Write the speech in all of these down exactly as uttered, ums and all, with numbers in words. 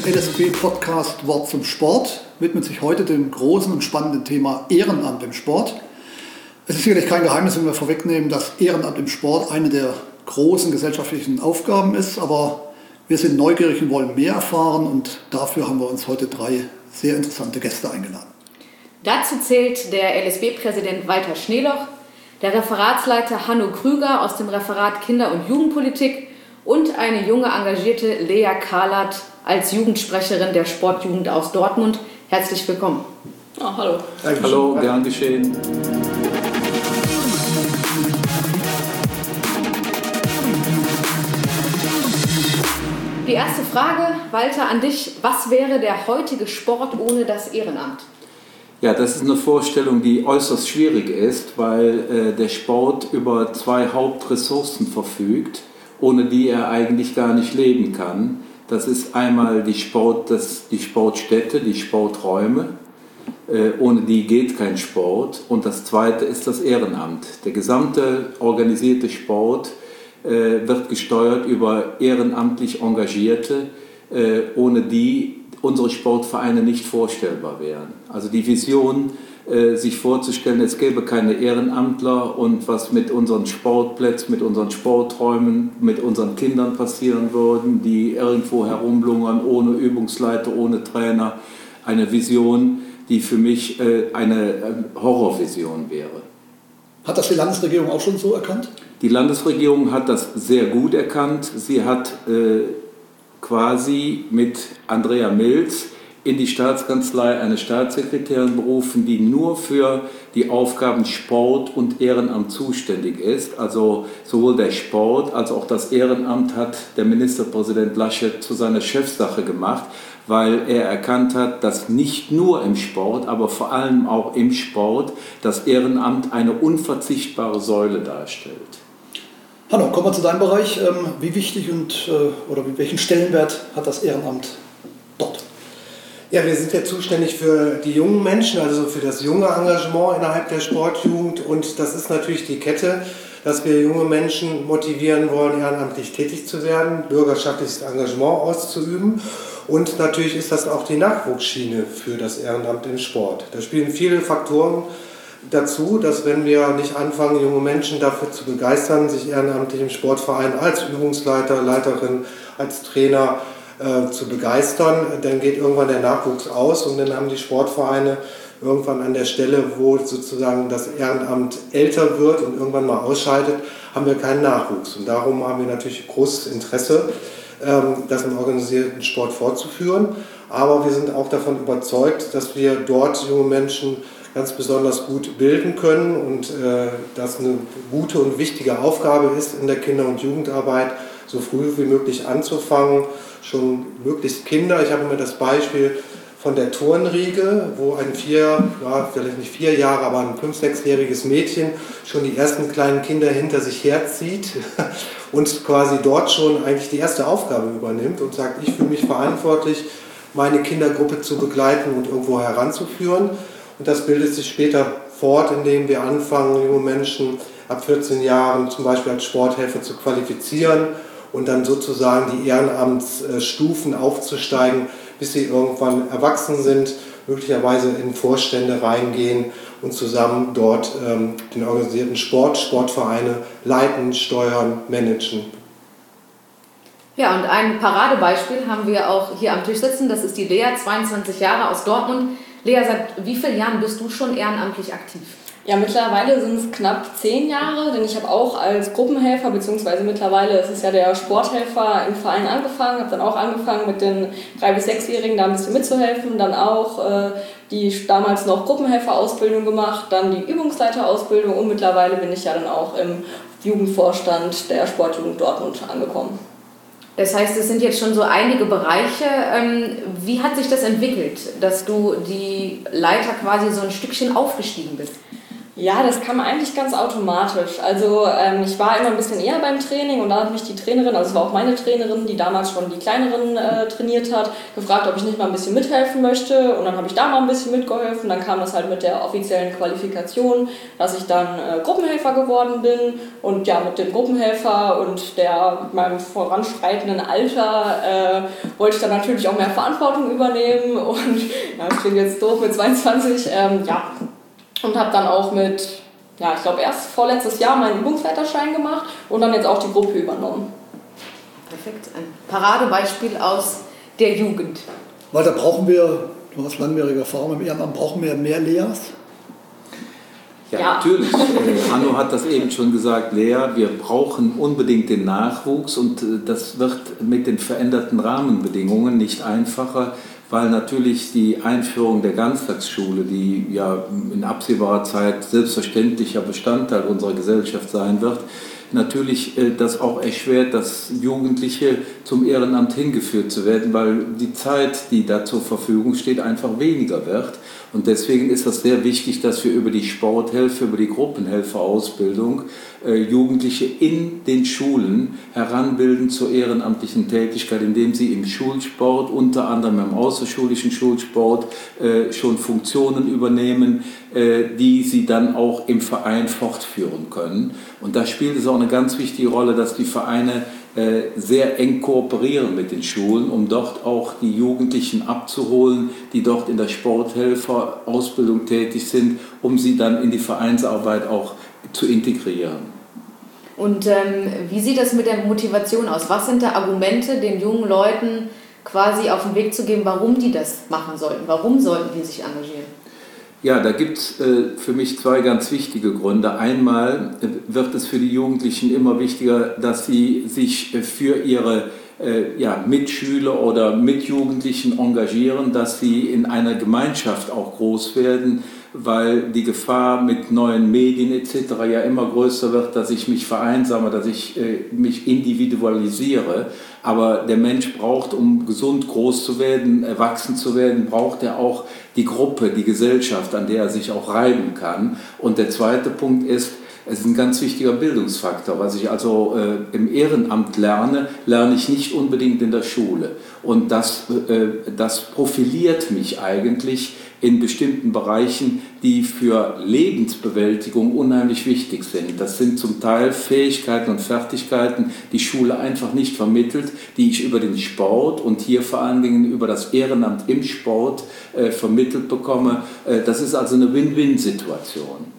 L S B-Podcast Wort zum Sport widmet sich heute dem großen und spannenden Thema Ehrenamt im Sport. Es ist sicherlich kein Geheimnis, wenn wir vorwegnehmen, dass Ehrenamt im Sport eine der großen gesellschaftlichen Aufgaben ist, aber wir sind neugierig und wollen mehr erfahren und dafür haben wir uns heute drei sehr interessante Gäste eingeladen. Dazu zählt der L S B-Präsident Walter Schneeloch, der Referatsleiter Hanno Krüger aus dem Referat Kinder- und Jugendpolitik und eine junge, engagierte Lea Kahlert als Jugendsprecherin der Sportjugend aus Dortmund. Herzlich willkommen. Oh, hallo. Dankeschön. Hallo, gern geschehen. Die erste Frage, Walter, an dich. Was wäre der heutige Sport ohne das Ehrenamt? Ja, das ist eine Vorstellung, die äußerst schwierig ist, weil äh, der Sport über zwei Hauptressourcen verfügt, ohne die er eigentlich gar nicht leben kann. Das ist einmal die, Sport, das, die Sportstätte, die Sporträume, äh, ohne die geht kein Sport. Und das zweite ist das Ehrenamt. Der gesamte organisierte Sport äh, wird gesteuert über ehrenamtlich Engagierte, äh, ohne die unsere Sportvereine nicht vorstellbar wären. Also die Vision, äh, sich vorzustellen, es gäbe keine Ehrenamtler und was mit unseren Sportplätzen, mit unseren Sporträumen, mit unseren Kindern passieren würden, die irgendwo herumlungern, ohne Übungsleiter, ohne Trainer. Eine Vision, die für mich äh, eine äh, Horrorvision wäre. Hat das die Landesregierung auch schon so erkannt? Die Landesregierung hat das sehr gut erkannt. Sie hat äh, quasi mit Andrea Milz in die Staatskanzlei eine Staatssekretärin berufen, die nur für die Aufgaben Sport und Ehrenamt zuständig ist. Also sowohl der Sport als auch das Ehrenamt hat der Ministerpräsident Laschet zu seiner Chefsache gemacht, weil er erkannt hat, dass nicht nur im Sport, aber vor allem auch im Sport das Ehrenamt eine unverzichtbare Säule darstellt. Hanno, kommen wir zu deinem Bereich. Wie wichtig und oder welchen Stellenwert hat das Ehrenamt dort? Ja, wir sind ja zuständig für die jungen Menschen, also für das junge Engagement innerhalb der Sportjugend. Und das ist natürlich die Kette, dass wir junge Menschen motivieren wollen, ehrenamtlich tätig zu werden, bürgerschaftliches Engagement auszuüben. Und natürlich ist das auch die Nachwuchsschiene für das Ehrenamt im Sport. Da spielen viele Faktoren dazu, dass wenn wir nicht anfangen, junge Menschen dafür zu begeistern, sich ehrenamtlich im Sportverein als Übungsleiter, Leiterin, als Trainer äh, zu begeistern, dann geht irgendwann der Nachwuchs aus und dann haben die Sportvereine irgendwann an der Stelle, wo sozusagen das Ehrenamt älter wird und irgendwann mal ausscheidet, haben wir keinen Nachwuchs. Und darum haben wir natürlich großes Interesse, ähm, das im organisierten Sport fortzuführen. Aber wir sind auch davon überzeugt, dass wir dort junge Menschen ganz besonders gut bilden können und äh, das eine gute und wichtige Aufgabe ist in der Kinder- und Jugendarbeit, so früh wie möglich anzufangen, schon möglichst Kinder. Ich habe immer das Beispiel von der Turnriege, wo ein vier, ja, vielleicht nicht vier Jahre, aber ein fünf-, sechsjähriges Mädchen schon die ersten kleinen Kinder hinter sich herzieht und quasi dort schon eigentlich die erste Aufgabe übernimmt und sagt, ich fühle mich verantwortlich, meine Kindergruppe zu begleiten und irgendwo heranzuführen. Und das bildet sich später fort, indem wir anfangen, junge Menschen ab vierzehn Jahren zum Beispiel als Sporthelfer zu qualifizieren und dann sozusagen die Ehrenamtsstufen aufzusteigen, bis sie irgendwann erwachsen sind, möglicherweise in Vorstände reingehen und zusammen dort ähm, den organisierten Sport, Sportvereine leiten, steuern, managen. Ja, und ein Paradebeispiel haben wir auch hier am Tisch sitzen. Das ist die Lea, zweiundzwanzig Jahre aus Dortmund. Lea, seit wie vielen Jahren bist du schon ehrenamtlich aktiv? Ja, mittlerweile sind es knapp zehn Jahre, denn ich habe auch als Gruppenhelfer, beziehungsweise mittlerweile ist es ja der Sporthelfer im Verein angefangen, habe dann auch angefangen mit den drei- bis sechsjährigen da ein bisschen mitzuhelfen, dann auch äh, die damals noch Gruppenhelferausbildung gemacht, dann die Übungsleiterausbildung und mittlerweile bin ich ja dann auch im Jugendvorstand der Sportjugend Dortmund angekommen. Das heißt, es sind jetzt schon so einige Bereiche. Wie hat sich das entwickelt, dass du die Leiter quasi so ein Stückchen aufgestiegen bist? Ja, das kam eigentlich ganz automatisch. Also ähm, ich war immer ein bisschen eher beim Training und dann hat mich die Trainerin, also es war auch meine Trainerin, die damals schon die Kleineren äh, trainiert hat, gefragt, ob ich nicht mal ein bisschen mithelfen möchte, und dann habe ich da mal ein bisschen mitgeholfen. Dann kam das halt mit der offiziellen Qualifikation, dass ich dann äh, Gruppenhelfer geworden bin, und ja, mit dem Gruppenhelfer und der meinem voranschreitenden Alter äh, wollte ich dann natürlich auch mehr Verantwortung übernehmen, und ja, das klingt jetzt doof mit zweiundzwanzig, ähm, ja. Und habe dann auch mit, ja, ich glaube erst vorletztes Jahr meinen Übungsleiterschein gemacht und dann jetzt auch die Gruppe übernommen. Perfekt, ein Paradebeispiel aus der Jugend. Weil da brauchen wir, du hast langjährige Erfahrung im Ehrenamt, brauchen wir mehr Leas? Ja, Ja. natürlich. Äh, Hanno hat das eben schon gesagt, Lea, wir brauchen unbedingt den Nachwuchs, und äh, das wird mit den veränderten Rahmenbedingungen nicht einfacher, weil natürlich die Einführung der Ganztagsschule, die ja in absehbarer Zeit selbstverständlicher Bestandteil unserer Gesellschaft sein wird, natürlich äh, das auch erschwert, dass Jugendliche zum Ehrenamt hingeführt zu werden, weil die Zeit, die da zur Verfügung steht, einfach weniger wird. Und deswegen ist es sehr wichtig, dass wir über die Sporthilfe, über die Gruppenhelferausbildung äh, Jugendliche in den Schulen heranbilden zur ehrenamtlichen Tätigkeit, indem sie im Schulsport, unter anderem im außerschulischen Schulsport, äh, schon Funktionen übernehmen, äh, die sie dann auch im Verein fortführen können. Und da spielt es auch eine ganz wichtige Rolle, dass die Vereine sehr eng kooperieren mit den Schulen, um dort auch die Jugendlichen abzuholen, die dort in der Sporthelferausbildung tätig sind, um sie dann in die Vereinsarbeit auch zu integrieren. Und ähm, wie sieht das mit der Motivation aus? Was sind da Argumente, den jungen Leuten quasi auf den Weg zu geben, warum die das machen sollten? Warum sollten die sich engagieren? Ja, da gibt es äh, für mich zwei ganz wichtige Gründe. Einmal äh, wird es für die Jugendlichen immer wichtiger, dass sie sich äh, für ihre äh, ja, Mitschüler oder Mitjugendlichen engagieren, dass sie in einer Gemeinschaft auch groß werden, weil die Gefahr mit neuen Medien et cetera ja immer größer wird, dass ich mich vereinsame, dass ich äh, mich individualisiere. Aber der Mensch braucht, um gesund groß zu werden, erwachsen zu werden, braucht er auch die Gruppe, die Gesellschaft, an der er sich auch reiben kann. Und der zweite Punkt ist, es ist ein ganz wichtiger Bildungsfaktor. Was ich also äh, im Ehrenamt lerne, lerne ich nicht unbedingt in der Schule. Und das, äh, das profiliert mich eigentlich in bestimmten Bereichen, die für Lebensbewältigung unheimlich wichtig sind. Das sind zum Teil Fähigkeiten und Fertigkeiten, die Schule einfach nicht vermittelt, die ich über den Sport und hier vor allen Dingen über das Ehrenamt im Sport äh, vermittelt bekomme. Äh, das ist also eine Win-Win-Situation.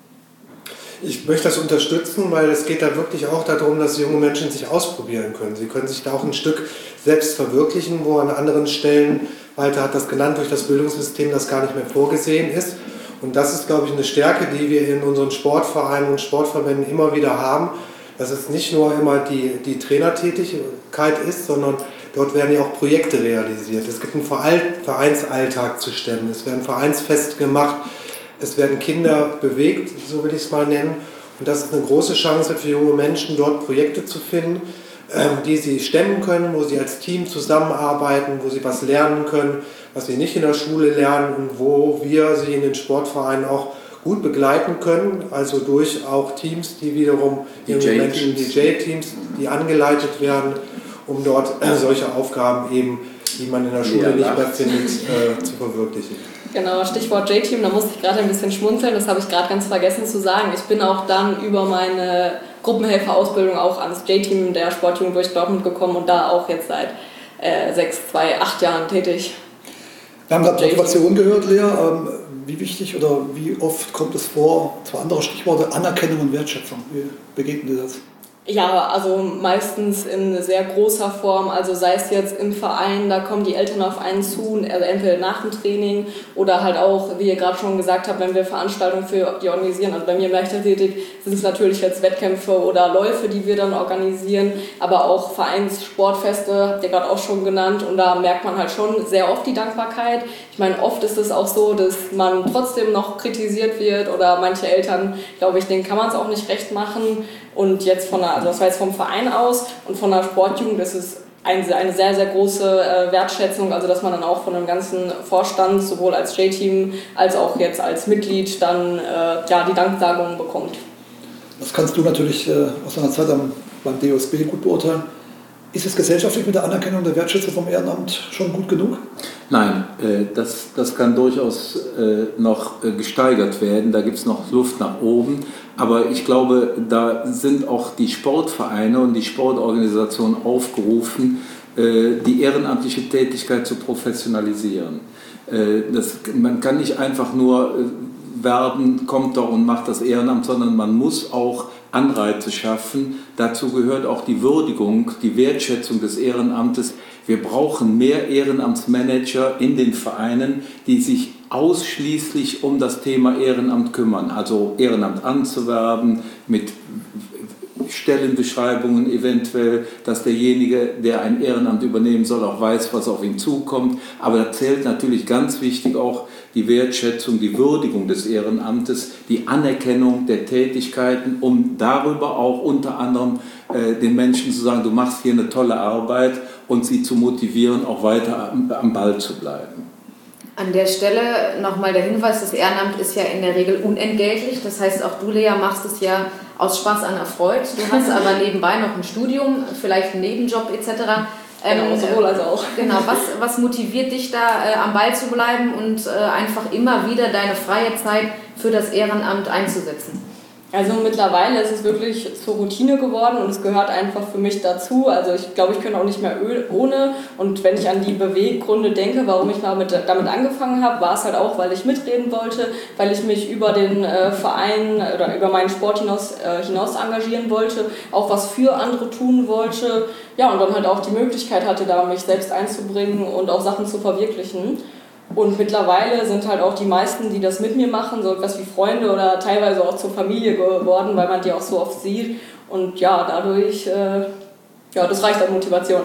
Ich möchte das unterstützen, weil es geht da wirklich auch darum, dass junge Menschen sich ausprobieren können. Sie können sich da auch ein Stück selbst verwirklichen, wo an anderen Stellen, Walter hat das genannt, durch das Bildungssystem das gar nicht mehr vorgesehen ist. Und das ist, glaube ich, eine Stärke, die wir in unseren Sportvereinen und Sportverbänden immer wieder haben, dass es nicht nur immer die, die Trainertätigkeit ist, sondern dort werden ja auch Projekte realisiert. Es gibt einen Vereinsalltag zu stemmen, es werden Vereinsfeste gemacht, es werden Kinder bewegt, so will ich es mal nennen. Und das ist eine große Chance für junge Menschen, dort Projekte zu finden, die sie stemmen können, wo sie als Team zusammenarbeiten, wo sie was lernen können, was sie nicht in der Schule lernen, und wo wir sie in den Sportvereinen auch gut begleiten können, also durch auch Teams, die wiederum junge Menschen, D J-Teams, die angeleitet werden, um dort solche Aufgaben eben, die man in der Schule ja, nicht mehr findet, äh, zu verwirklichen. Genau, Stichwort J-Team, da musste ich gerade ein bisschen schmunzeln, das habe ich gerade ganz vergessen zu sagen. Ich bin auch dann über meine Gruppenhelferausbildung auch ans J-Team der Sportjugend durch Dortmund gekommen und da auch jetzt seit äh, sechs, zwei, acht Jahren tätig. Wir haben gerade Motivation gehört, Lea. Ähm, wie wichtig oder wie oft kommt es vor, zwei andere Stichworte, Anerkennung und Wertschätzung? Wie begegnet dir das? Ja, also meistens in sehr großer Form, also sei es jetzt im Verein, da kommen die Eltern auf einen zu, also entweder nach dem Training oder halt auch, wie ihr gerade schon gesagt habt, wenn wir Veranstaltungen für die organisieren, also bei mir im Leichtathletik sind es natürlich jetzt Wettkämpfe oder Läufe, die wir dann organisieren, aber auch Vereinssportfeste, habt ihr gerade auch schon genannt, und da merkt man halt schon sehr oft die Dankbarkeit. Ich meine, oft ist es auch so, dass man trotzdem noch kritisiert wird oder manche Eltern, glaube ich, denen kann man es auch nicht recht machen. Und jetzt von der, also das war jetzt vom Verein aus, und von der Sportjugend ist es eine sehr, sehr große Wertschätzung, also dass man dann auch von dem ganzen Vorstand, sowohl als J-Team als auch jetzt als Mitglied, dann ja, die Danksagung bekommt. Das kannst du natürlich aus deiner Zeit beim D O S B gut beurteilen. Ist es gesellschaftlich mit der Anerkennung der Wertschätzung vom Ehrenamt schon gut genug? Nein, das, das kann durchaus noch gesteigert werden. Da gibt es noch Luft nach oben. Aber ich glaube, da sind auch die Sportvereine und die Sportorganisationen aufgerufen, die ehrenamtliche Tätigkeit zu professionalisieren. Das, man kann nicht einfach nur werben, kommt doch und macht das Ehrenamt, sondern man muss auch Anreize schaffen. Dazu gehört auch die Würdigung, die Wertschätzung des Ehrenamtes. Wir brauchen mehr Ehrenamtsmanager in den Vereinen, die sich ausschließlich um das Thema Ehrenamt kümmern. Also Ehrenamt anzuwerben, mit Stellenbeschreibungen eventuell, dass derjenige, der ein Ehrenamt übernehmen soll, auch weiß, was auf ihn zukommt. Aber da zählt natürlich ganz wichtig auch die Wertschätzung, die Würdigung des Ehrenamtes, die Anerkennung der Tätigkeiten, um darüber auch unter anderem äh, den Menschen zu sagen, du machst hier eine tolle Arbeit und sie zu motivieren, auch weiter am, am Ball zu bleiben. An der Stelle nochmal der Hinweis, das Ehrenamt ist ja in der Regel unentgeltlich. Das heißt, auch du, Lea, machst es ja aus Spaß an Erfreut. Du hast aber nebenbei noch ein Studium, vielleicht einen Nebenjob et cetera. Genau, ähm, sowohl als auch. Genau, was, was motiviert dich da äh, am Ball zu bleiben und äh, einfach immer wieder deine freie Zeit für das Ehrenamt einzusetzen? Also mittlerweile ist es wirklich zur Routine geworden und es gehört einfach für mich dazu. Also ich glaube, ich könnte auch nicht mehr ohne. Und wenn ich an die Beweggründe denke, warum ich mal mit, damit angefangen habe, war es halt auch, weil ich mitreden wollte, weil ich mich über den äh, Verein oder über meinen Sport hinaus, äh, hinaus engagieren wollte, auch was für andere tun wollte. Ja, und dann halt auch die Möglichkeit hatte, da mich selbst einzubringen und auch Sachen zu verwirklichen. Und mittlerweile sind halt auch die meisten, die das mit mir machen, so etwas wie Freunde oder teilweise auch zur Familie geworden, weil man die auch so oft sieht. Und ja, dadurch, äh, ja, das reicht an Motivation.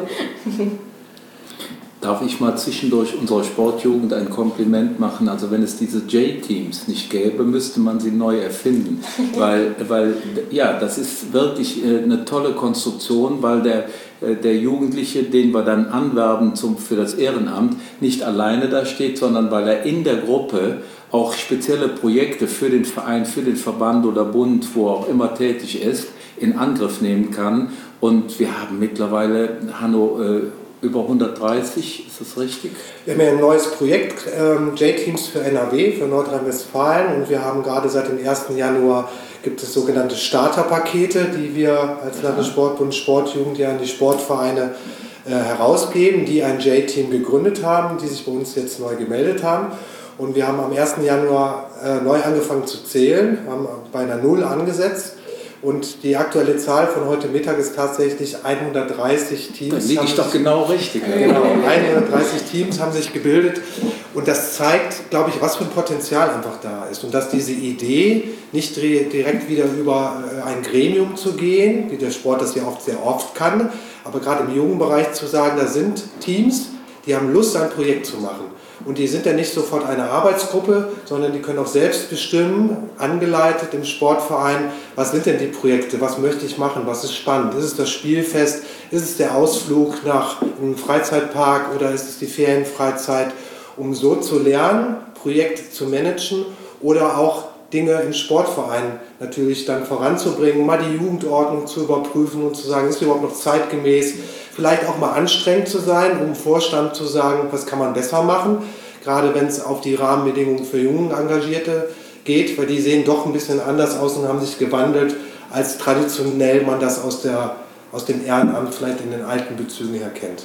Darf ich mal zwischendurch unserer Sportjugend ein Kompliment machen? Also wenn es diese J-Teams nicht gäbe, müsste man sie neu erfinden. weil, weil, ja, das ist wirklich eine tolle Konstruktion, weil der, der Jugendliche, den wir dann anwerben zum, für das Ehrenamt, nicht alleine da steht, sondern weil er in der Gruppe auch spezielle Projekte für den Verein, für den Verband oder Bund, wo er auch immer tätig ist, in Angriff nehmen kann. Und wir haben mittlerweile, Hanno, über hundertdreißig, ist das richtig? Wir haben ja ein neues Projekt, ähm, J-Teams für N R W, für Nordrhein-Westfalen, und wir haben gerade seit dem ersten Januar gibt es sogenannte Starterpakete, die wir als Landessportbund Sportjugend ja an die Sportvereine äh, herausgeben, die ein J-Team gegründet haben, die sich bei uns jetzt neu gemeldet haben. Und wir haben am ersten Januar äh, neu angefangen zu zählen, haben bei einer Null angesetzt. Und die aktuelle Zahl von heute Mittag ist tatsächlich hundertdreißig Teams. Da liege ich doch genau richtig. Ja, genau, hundertdreißig Teams haben sich gebildet. Und das zeigt, glaube ich, was für ein Potenzial einfach da ist. Und dass diese Idee, nicht direkt wieder über ein Gremium zu gehen, wie der Sport das ja oft sehr oft kann, aber gerade im jungen Bereich zu sagen, da sind Teams, die haben Lust, ein Projekt zu machen. Und die sind ja nicht sofort eine Arbeitsgruppe, sondern die können auch selbst bestimmen, angeleitet im Sportverein, was sind denn die Projekte, was möchte ich machen, was ist spannend, ist es das Spielfest, ist es der Ausflug nach einem Freizeitpark oder ist es die Ferienfreizeit, um so zu lernen, Projekte zu managen oder auch Dinge im Sportverein natürlich dann voranzubringen, mal die Jugendordnung zu überprüfen und zu sagen, ist sie überhaupt noch zeitgemäß, vielleicht auch mal anstrengend zu sein, um im Vorstand zu sagen, was kann man besser machen, gerade wenn es auf die Rahmenbedingungen für junge Engagierte geht, weil die sehen doch ein bisschen anders aus und haben sich gewandelt, als traditionell man das aus, der, aus dem Ehrenamt vielleicht in den alten Bezügen her kennt.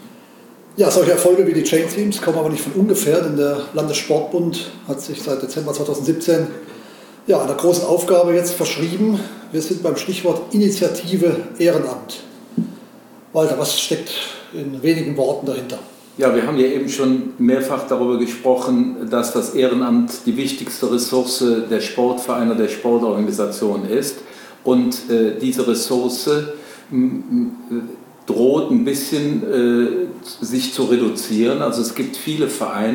Ja, solche Erfolge wie die J-Teams kommen aber nicht von ungefähr, denn der Landessportbund hat sich seit Dezember zweitausendsiebzehn ja, einer großen Aufgabe jetzt verschrieben. Wir sind beim Stichwort Initiative Ehrenamt. Walter, was steckt in wenigen Worten dahinter? Ja, wir haben ja eben schon mehrfach darüber gesprochen, dass das Ehrenamt die wichtigste Ressource der Sportvereine, der Sportorganisation ist. Und äh, diese Ressource m, droht ein bisschen äh, sich zu reduzieren. Also es gibt viele Vereine,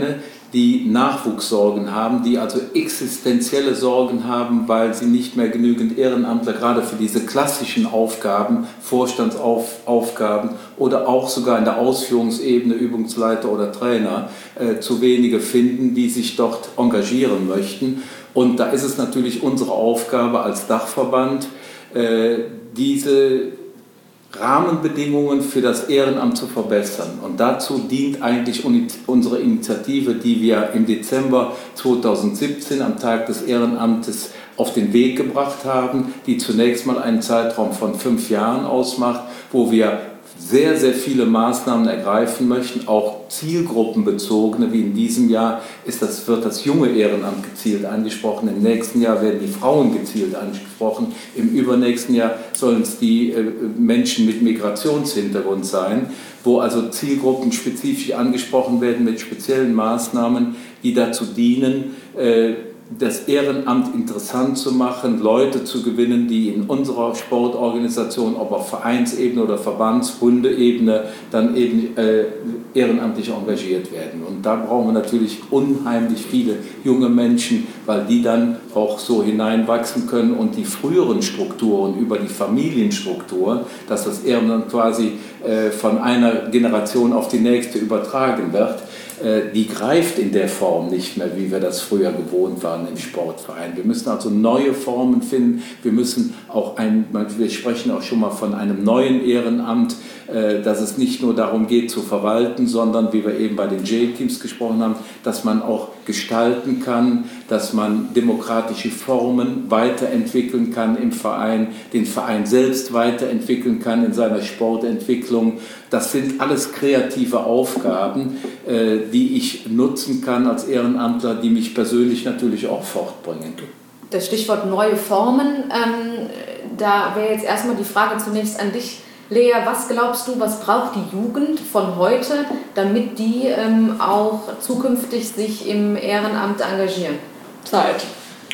die Nachwuchssorgen haben, die also existenzielle Sorgen haben, weil sie nicht mehr genügend Ehrenamtler gerade für diese klassischen Aufgaben, Vorstandsaufgaben oder auch sogar in der Ausführungsebene, Übungsleiter oder Trainer, äh, zu wenige finden, die sich dort engagieren möchten. Und da ist es natürlich unsere Aufgabe als Dachverband, äh, diese Rahmenbedingungen für das Ehrenamt zu verbessern. Und dazu dient eigentlich unsere Initiative, die wir im Dezember zweitausendsiebzehn am Tag des Ehrenamtes auf den Weg gebracht haben, die zunächst mal einen Zeitraum von fünf Jahren ausmacht, wo wir sehr, sehr viele Maßnahmen ergreifen möchten, auch zielgruppenbezogene, wie in diesem Jahr ist das, wird das junge Ehrenamt gezielt angesprochen, im nächsten Jahr werden die Frauen gezielt angesprochen, im übernächsten Jahr sollen es die äh, Menschen mit Migrationshintergrund sein, wo also Zielgruppen spezifisch angesprochen werden mit speziellen Maßnahmen, die dazu dienen, äh, das Ehrenamt interessant zu machen, Leute zu gewinnen, die in unserer Sportorganisation, ob auf Vereinsebene oder Verbandsbundeebene, dann eben äh, ehrenamtlich engagiert werden. Und da brauchen wir natürlich unheimlich viele junge Menschen, weil die dann auch so hineinwachsen können und die früheren Strukturen über die Familienstruktur, dass das Ehrenamt quasi äh, von einer Generation auf die nächste übertragen wird, die greift in der Form nicht mehr, wie wir das früher gewohnt waren im Sportverein. Wir müssen also neue Formen finden. Wir müssen auch ein, wir sprechen auch schon mal von einem neuen Ehrenamt, dass es nicht nur darum geht zu verwalten, sondern wie wir eben bei den J-Teams gesprochen haben, dass man auch gestalten kann, dass man demokratische Formen weiterentwickeln kann im Verein, den Verein selbst weiterentwickeln kann in seiner Sportentwicklung. Das sind alles kreative Aufgaben, die ich nutzen kann als Ehrenamtler, die mich persönlich natürlich auch fortbringen. Das Stichwort neue Formen, ähm, da wäre jetzt erstmal die Frage zunächst an dich, Lea, was glaubst du, was braucht die Jugend von heute, damit die ähm, auch zukünftig sich im Ehrenamt engagieren? Zeit.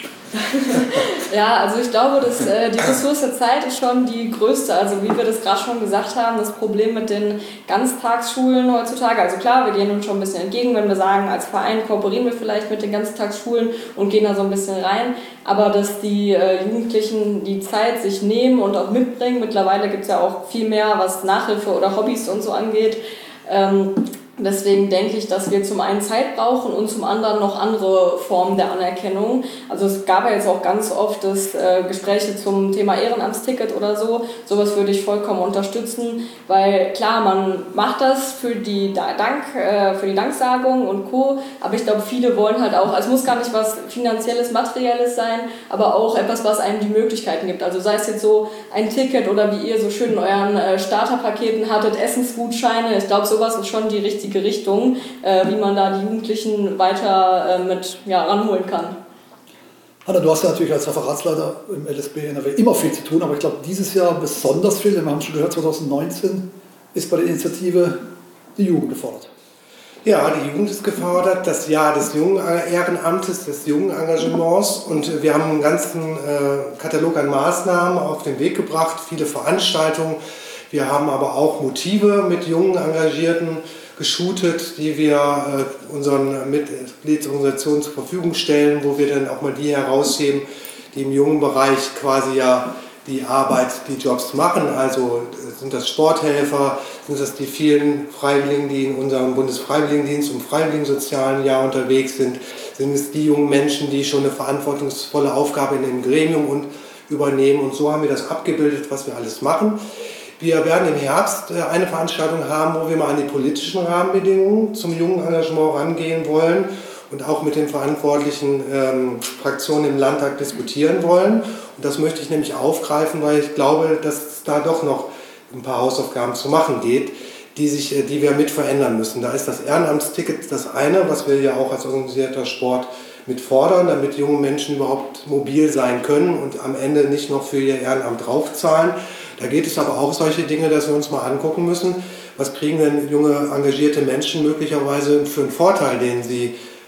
Ja, also ich glaube, dass äh, die Ressource Zeit ist schon die größte. Also wie wir das gerade schon gesagt haben, das Problem mit den Ganztagsschulen heutzutage. Also klar, wir gehen uns schon ein bisschen entgegen, wenn wir sagen, als Verein kooperieren wir vielleicht mit den Ganztagsschulen und gehen da so ein bisschen rein. Aber dass die äh, Jugendlichen die Zeit sich nehmen und auch mitbringen. Mittlerweile gibt es ja auch viel mehr, was Nachhilfe oder Hobbys und so angeht. Ähm, Deswegen denke ich, dass wir zum einen Zeit brauchen und zum anderen noch andere Formen der Anerkennung. Also es gab ja jetzt auch ganz oft das äh, Gespräche zum Thema Ehrenamtsticket oder so. Sowas würde ich vollkommen unterstützen, weil klar, man macht das für die Dank, äh, für die Danksagung und Co. Aber ich glaube, viele wollen halt auch, also es muss gar nicht was Finanzielles, Materielles sein, aber auch etwas, was einem die Möglichkeiten gibt. Also sei es jetzt so ein Ticket oder wie ihr so schön in euren äh, Starterpaketen hattet, Essensgutscheine. Ich glaube, sowas ist schon die richtige Richtung, äh, wie man da die Jugendlichen weiter äh, mit ja, ranholen kann. Hanna, du hast ja natürlich als Referatsleiter im L S B N R W immer viel zu tun, aber ich glaube dieses Jahr besonders viel, denn wir haben schon gehört, zwanzig neunzehn ist bei der Initiative die Jugend gefordert. Ja, die Jugend ist gefordert, das Jahr des jungen Ehrenamtes, des jungen Engagements, und wir haben einen ganzen äh, Katalog an Maßnahmen auf den Weg gebracht, viele Veranstaltungen. Wir haben aber auch Motive mit jungen Engagierten geshootet, die wir äh, unseren Mitgliedsorganisationen zur Verfügung stellen, wo wir dann auch mal die herausheben, die im jungen Bereich quasi ja die Arbeit, die Jobs machen. Also sind das Sporthelfer, sind das die vielen Freiwilligen, die in unserem Bundesfreiwilligendienst und Freiwilligensozialen Jahr unterwegs sind, sind es die jungen Menschen, die schon eine verantwortungsvolle Aufgabe in dem Gremium und übernehmen. Und so haben wir das abgebildet, was wir alles machen. Wir werden im Herbst eine Veranstaltung haben, wo wir mal an die politischen Rahmenbedingungen zum jungen Engagement rangehen wollen und auch mit den verantwortlichen ähm, Fraktionen im Landtag diskutieren wollen. Und das möchte ich nämlich aufgreifen, weil ich glaube, dass es da doch noch ein paar Hausaufgaben zu machen geht, die, sich, die wir mit verändern müssen. Da ist das Ehrenamtsticket das eine, was wir ja auch als organisierter Sport mit fordern, damit junge Menschen überhaupt mobil sein können und am Ende nicht noch für ihr Ehrenamt draufzahlen. Da geht es aber auch solche Dinge, dass wir uns mal angucken müssen, was kriegen denn junge, engagierte Menschen möglicherweise für einen Vorteil, den sie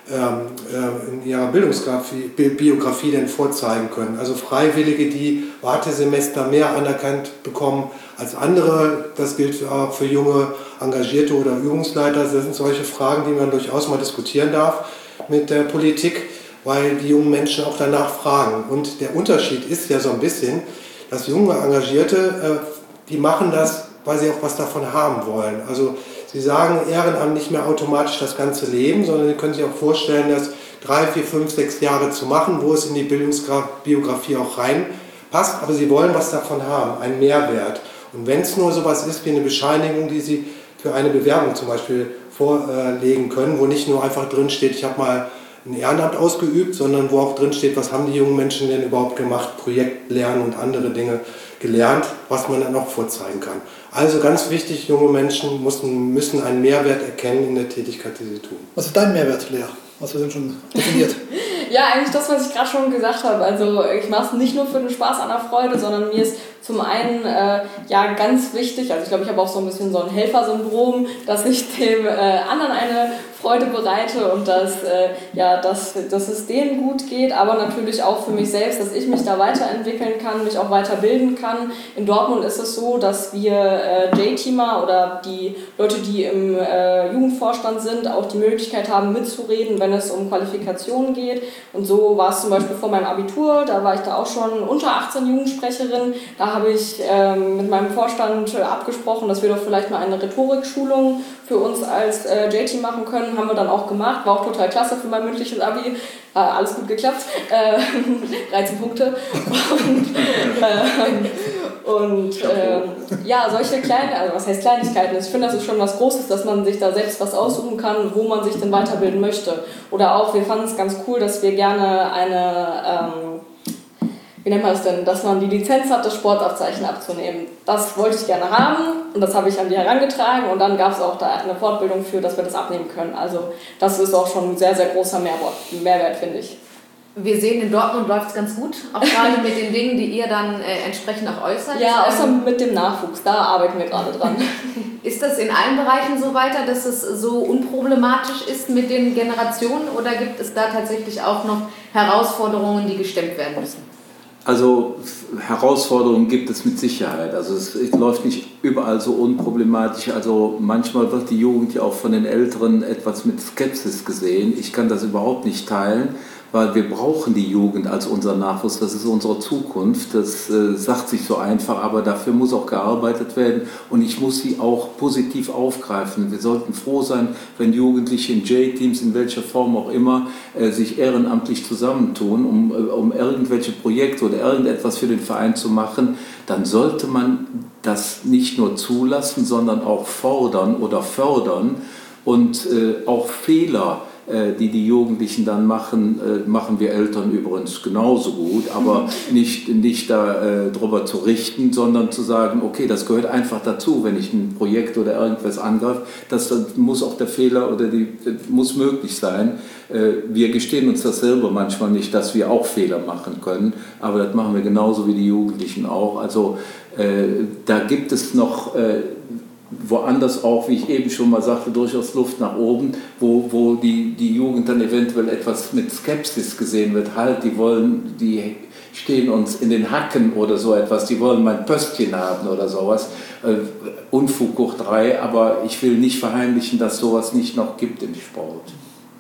in ihrer Bildungsbiografie denn vorzeigen können. Also Freiwillige, die Wartesemester mehr anerkannt bekommen als andere. Das gilt auch für junge Engagierte oder Übungsleiter. Das sind solche Fragen, die man durchaus mal diskutieren darf mit der Politik, weil die jungen Menschen auch danach fragen. Und der Unterschied ist ja so ein bisschen, dass junge Engagierte, die machen das, weil sie auch was davon haben wollen. Also sie sagen Ehrenamt nicht mehr automatisch das ganze Leben, sondern sie können sich auch vorstellen, das drei, vier, fünf, sechs Jahre zu machen, wo es in die Bildungsbiografie auch reinpasst. Aber sie wollen was davon haben, einen Mehrwert. Und wenn es nur sowas ist wie eine Bescheinigung, die sie für eine Bewerbung zum Beispiel vorlegen können, wo nicht nur einfach drin steht, ich habe mal ein Ehrenamt ausgeübt, sondern wo auch drin steht, was haben die jungen Menschen denn überhaupt gemacht, Projekt lernen und andere Dinge gelernt, was man dann auch vorzeigen kann. Also ganz wichtig, junge Menschen müssen, müssen einen Mehrwert erkennen in der Tätigkeit, die sie tun. Was ist dein Mehrwert, Lea? Was wir denn schon definiert? Ja, eigentlich das, was ich gerade schon gesagt habe. Also ich mache es nicht nur für den Spaß an der Freude, sondern mir ist zum einen äh, ja ganz wichtig, also ich glaube, ich habe auch so ein bisschen so ein Helfersyndrom, dass ich dem äh, anderen eine Freude bereite und dass, äh, ja, dass, dass es denen gut geht, aber natürlich auch für mich selbst, dass ich mich da weiterentwickeln kann, mich auch weiterbilden kann. In Dortmund ist es so, dass wir äh, J-Teamer oder die Leute, die im äh, Jugendvorstand sind, auch die Möglichkeit haben mitzureden, wenn es um Qualifikationen geht. Und so war es zum Beispiel vor meinem Abitur, da war ich da auch schon unter achtzehn Jugendsprecherin. Da habe ich ähm, mit meinem Vorstand äh, abgesprochen, dass wir doch vielleicht mal eine Rhetorikschulung für uns als äh, J-Team machen können. Haben wir dann auch gemacht, war auch total klasse für mein mündliches Abi. Äh, alles gut geklappt. Äh, dreizehn Punkte. Und, äh, und äh, ja, solche kleine, also was heißt Kleinigkeiten? Ich finde, das ist schon was Großes, dass man sich da selbst was aussuchen kann, wo man sich denn weiterbilden möchte. Oder auch, wir fanden es ganz cool, dass wir gerne eine, ähm, wie nennt man es denn, dass man die Lizenz hat, das Sportabzeichen abzunehmen. Das wollte ich gerne haben und das habe ich an die herangetragen und dann gab es auch da eine Fortbildung für, dass wir das abnehmen können. Also das ist auch schon ein sehr, sehr großer Mehrwert, Mehrwert finde ich. Wir sehen, in Dortmund läuft es ganz gut, auch gerade mit den Dingen, die ihr dann äh, entsprechend auch äußert. Ja, außer mit dem Nachwuchs, da arbeiten wir gerade dran. Ist das in allen Bereichen so weiter, dass es so unproblematisch ist mit den Generationen oder gibt es da tatsächlich auch noch Herausforderungen, die gestemmt werden müssen? Also Herausforderungen gibt es mit Sicherheit. Also es, es läuft nicht überall so unproblematisch. Also manchmal wird die Jugend ja auch von den Älteren etwas mit Skepsis gesehen. Ich kann das überhaupt nicht teilen, weil wir brauchen die Jugend als unser Nachwuchs. Das ist unsere Zukunft. Das äh, sagt sich so einfach, aber dafür muss auch gearbeitet werden und ich muss sie auch positiv aufgreifen. Wir sollten froh sein, wenn Jugendliche in J-Teams, in welcher Form auch immer, äh, sich ehrenamtlich zusammentun, um, äh, um irgendwelche Projekte oder irgendetwas für den Verein zu machen. Dann sollte man das nicht nur zulassen, sondern auch fordern oder fördern und äh, auch Fehler, die die Jugendlichen dann machen, machen wir Eltern übrigens genauso gut, aber nicht, nicht darüber zu richten, sondern zu sagen, okay, das gehört einfach dazu, wenn ich ein Projekt oder irgendwas angreife, das muss auch der Fehler oder die muss möglich sein. Wir gestehen uns das selber manchmal nicht, dass wir auch Fehler machen können, aber das machen wir genauso wie die Jugendlichen auch. Also da gibt es noch woanders auch, wie ich eben schon mal sagte, durchaus Luft nach oben, wo, wo die, die Jugend dann eventuell etwas mit Skepsis gesehen wird. Halt, die wollen, die stehen uns in den Hacken oder so etwas, die wollen mein Pöstchen haben oder sowas. Äh, Unfug hoch drei, aber ich will nicht verheimlichen, dass sowas nicht noch gibt im Sport.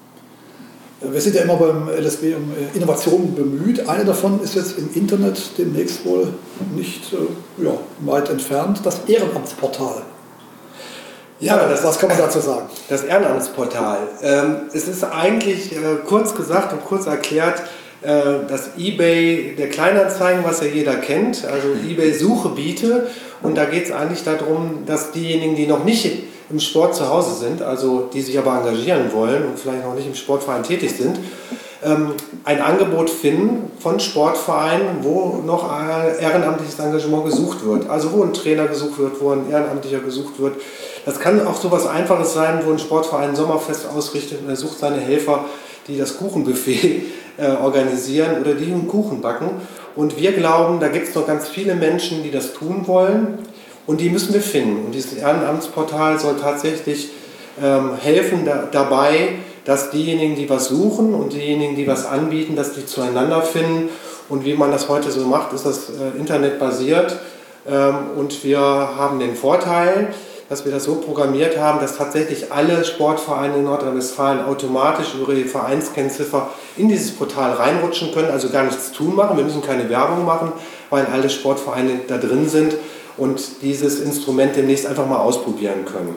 Wir sind ja immer beim L S B um Innovationen bemüht. Eine davon ist jetzt im Internet demnächst wohl nicht äh, ja, weit entfernt, das Ehrenamtsportal. Ja, das, was kann man dazu sagen? Das Ehrenamtsportal. Ähm, es ist eigentlich äh, kurz gesagt und kurz erklärt, äh, das eBay der Kleinanzeigen, was ja jeder kennt, also eBay Suchebiete. Und da geht es eigentlich darum, dass diejenigen, die noch nicht im Sport zu Hause sind, also die sich aber engagieren wollen und vielleicht noch nicht im Sportverein tätig sind, ähm, ein Angebot finden von Sportvereinen, wo noch ein ehrenamtliches Engagement gesucht wird. Also wo ein Trainer gesucht wird, wo ein Ehrenamtlicher gesucht wird. Das kann auch so was Einfaches sein, wo ein Sportverein ein Sommerfest ausrichtet und er sucht seine Helfer, die das Kuchenbuffet äh, organisieren oder die einen Kuchen backen. Und wir glauben, da gibt es noch ganz viele Menschen, die das tun wollen und die müssen wir finden. Und dieses Ehrenamtsportal soll tatsächlich ähm, helfen da, dabei, dass diejenigen, die was suchen und diejenigen, die was anbieten, dass die zueinander finden. Und wie man das heute so macht, ist das äh, internetbasiert. Ähm, und wir haben den Vorteil, dass wir das so programmiert haben, dass tatsächlich alle Sportvereine in Nordrhein-Westfalen automatisch über die Vereinskennziffer in dieses Portal reinrutschen können, also gar nichts tun machen. Wir müssen keine Werbung machen, weil alle Sportvereine da drin sind und dieses Instrument demnächst einfach mal ausprobieren können.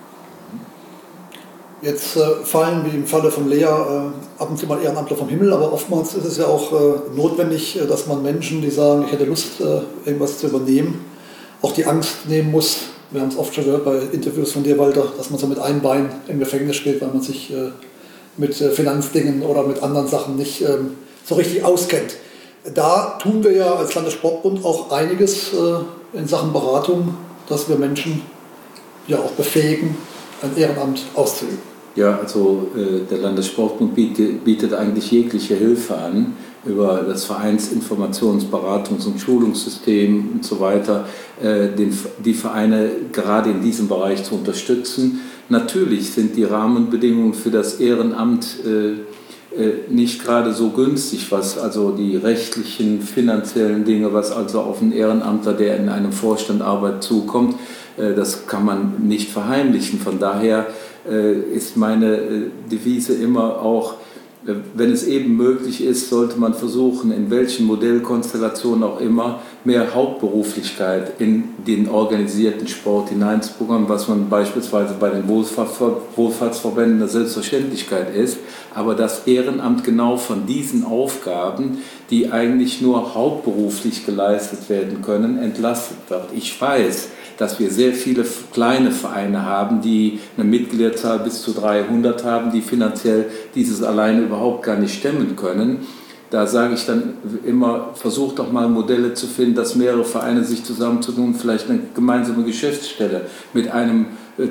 Jetzt äh, fallen, wie im Falle von Lea, äh, ab und zu mal Ehrenamtler vom Himmel, aber oftmals ist es ja auch äh, notwendig, äh, dass man Menschen, die sagen, ich hätte Lust, äh, irgendwas zu übernehmen, auch die Angst nehmen muss. Wir haben es oft schon gehört bei Interviews von dir, Walter, dass man so mit einem Bein im Gefängnis steht, weil man sich äh, mit äh, Finanzdingen oder mit anderen Sachen nicht ähm, so richtig auskennt. Da tun wir ja als Landessportbund auch einiges äh, in Sachen Beratung, dass wir Menschen ja auch befähigen, ein Ehrenamt auszuüben. Ja, also äh, der Landessportbund bietet, bietet eigentlich jegliche Hilfe an über das Vereinsinformations-, Beratungs- und Schulungssystem und so weiter, äh, den, die Vereine gerade in diesem Bereich zu unterstützen. Natürlich sind die Rahmenbedingungen für das Ehrenamt äh, äh, nicht gerade so günstig, was also die rechtlichen, finanziellen Dinge, was also auf einen Ehrenamtler, der in einem Vorstand arbeitet, zukommt, äh, das kann man nicht verheimlichen. Von daher äh, ist meine äh, Devise immer auch, wenn es eben möglich ist, sollte man versuchen, in welchen Modellkonstellationen auch immer, mehr Hauptberuflichkeit in den organisierten Sport hineinzubekommen, was man beispielsweise bei den Wohlfahrtsverbänden eine Selbstverständlichkeit ist, aber das Ehrenamt genau von diesen Aufgaben, die eigentlich nur hauptberuflich geleistet werden können, entlastet wird. Ich weiß, dass wir sehr viele kleine Vereine haben, die eine Mitgliederzahl bis zu dreihundert haben, die finanziell dieses alleine überhaupt gar nicht stemmen können. Da sage ich dann immer, versucht doch mal Modelle zu finden, dass mehrere Vereine sich zusammenzutun, vielleicht eine gemeinsame Geschäftsstelle mit einem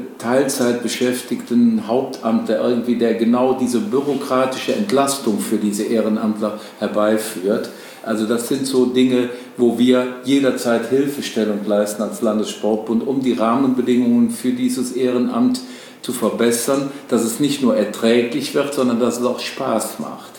Teilzeitbeschäftigten Hauptamtler irgendwie, der genau diese bürokratische Entlastung für diese Ehrenamtler herbeiführt. Also das sind so Dinge, wo wir jederzeit Hilfestellung leisten als Landessportbund, um die Rahmenbedingungen für dieses Ehrenamt zu verbessern, dass es nicht nur erträglich wird, sondern dass es auch Spaß macht.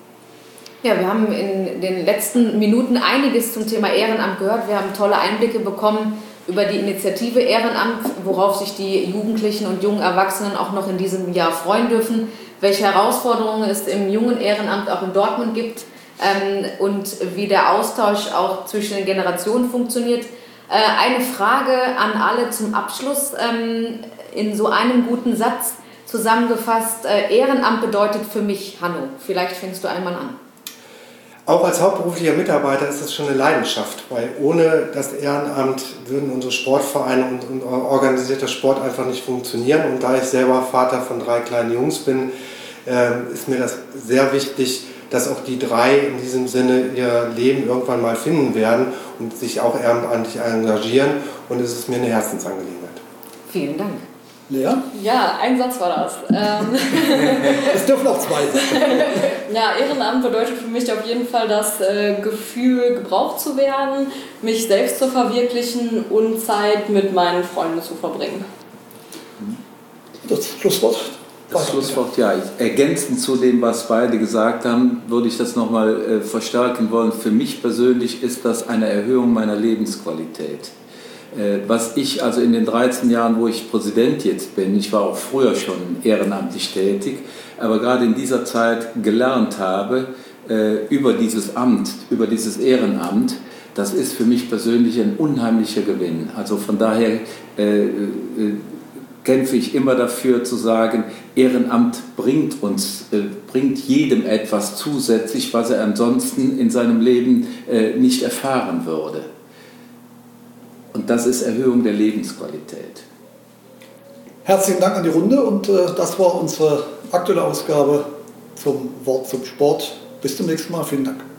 Ja, wir haben in den letzten Minuten einiges zum Thema Ehrenamt gehört. Wir haben tolle Einblicke bekommen über die Initiative Ehrenamt, worauf sich die Jugendlichen und jungen Erwachsenen auch noch in diesem Jahr freuen dürfen, welche Herausforderungen es im jungen Ehrenamt auch in Dortmund gibt ähm, und wie der Austausch auch zwischen den Generationen funktioniert. Äh, eine Frage an alle zum Abschluss, ähm, in so einem guten Satz zusammengefasst. Äh, Ehrenamt bedeutet für mich, Hanno, vielleicht fängst du einmal an. Auch als hauptberuflicher Mitarbeiter ist das schon eine Leidenschaft, weil ohne das Ehrenamt würden unsere Sportvereine und, und organisierter Sport einfach nicht funktionieren. Und da ich selber Vater von drei kleinen Jungs bin, äh, ist mir das sehr wichtig, dass auch die drei in diesem Sinne ihr Leben irgendwann mal finden werden und sich auch ehrenamtlich engagieren. Und es ist mir eine Herzensangelegenheit. Vielen Dank. Lea? Ja, ein Satz war das. Ähm Es dürfen auch zwei sein. Ja, Ehrenamt bedeutet für mich auf jeden Fall das äh, Gefühl, gebraucht zu werden, mich selbst zu verwirklichen und Zeit mit meinen Freunden zu verbringen. Das Schlusswort? Das Schlusswort, ja. Ergänzend zu dem, was beide gesagt haben, würde ich das nochmal äh, verstärken wollen. Für mich persönlich ist das eine Erhöhung meiner Lebensqualität. Was ich also in den dreizehn Jahren, wo ich Präsident jetzt bin, ich war auch früher schon ehrenamtlich tätig, aber gerade in dieser Zeit gelernt habe über dieses Amt, über dieses Ehrenamt, das ist für mich persönlich ein unheimlicher Gewinn. Also von daher äh, äh, kämpfe ich immer dafür zu sagen, Ehrenamt bringt uns, äh, bringt jedem etwas zusätzlich, was er ansonsten in seinem Leben äh, nicht erfahren würde. Und das ist Erhöhung der Lebensqualität. Herzlichen Dank an die Runde und äh, das war unsere aktuelle Ausgabe zum Wort zum Sport. Bis zum nächsten Mal. Vielen Dank.